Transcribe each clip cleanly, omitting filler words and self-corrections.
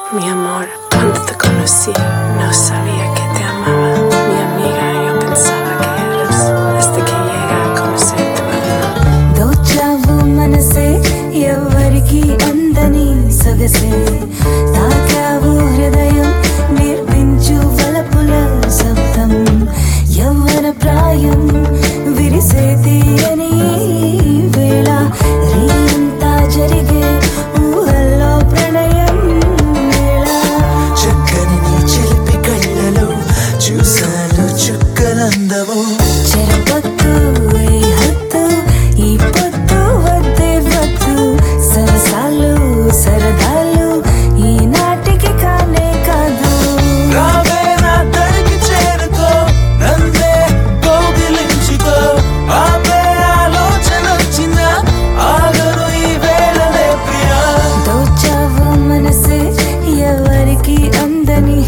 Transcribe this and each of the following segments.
Mi amor, cuando te conocí, no sabía que te amaba. Mi amiga, yo pensaba que eras hasta que llegué a conocer tu alma. దోచావు మనసే ఎవరికి అందని సొగసే తాకావు హృదయం నేర్పించు వలపుల శబ్దం యవ్వన ప్రాయం విరిసే తీయని వేళ రేయంతా జరిగే ఊహల్లో ప్రణయం వేళ చక్కని నీ చిలిపి కళ్ళలో చూసాను చుక్కలందము చెరపొద్దు ఈ హద్దు ఈ పొద్దు వద్దే వద్దు సరసాలు సరదాలు ఈనాటికి కానే కాదు రావే నా దరికి చేరుకో నన్నే కౌగిలించుకో ఆపే ఆలోచనొచ్చిన ఆగరు ఈ వేళలే ప్రియా దోచావు మనసే ఎవరికి అందని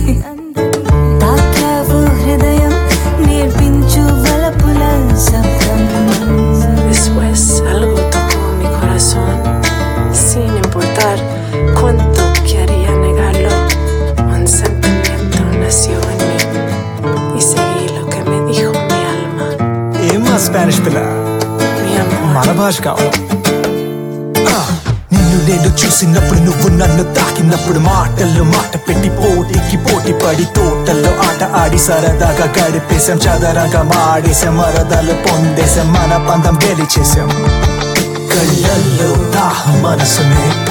తాకావు హృదయం నేర్పించు వలపుల శబ్దం Después algo tocó mi corazón, sin importar cuánto quería negarlo. Un sentimiento nació en mí y seguí lo que me dijo mi alma. ఏమా స్పానిష్ పిల్ల Mi amor, మన భాష కావాలి నిన్ను నేను చూసినప్పుడు నువ్వు నన్ను తాకినప్పుడు మాటల్లో మాట పెట్టి పోటీకి పోటీ పడి తోటల్లో ఆట ఆడి సరదాగా గడిపేశాం చదరగా మాడేశాం మరదలు పొందేశాం మన పందం గెలిచేశాం కళ్ళల్లో దాహం మనసునే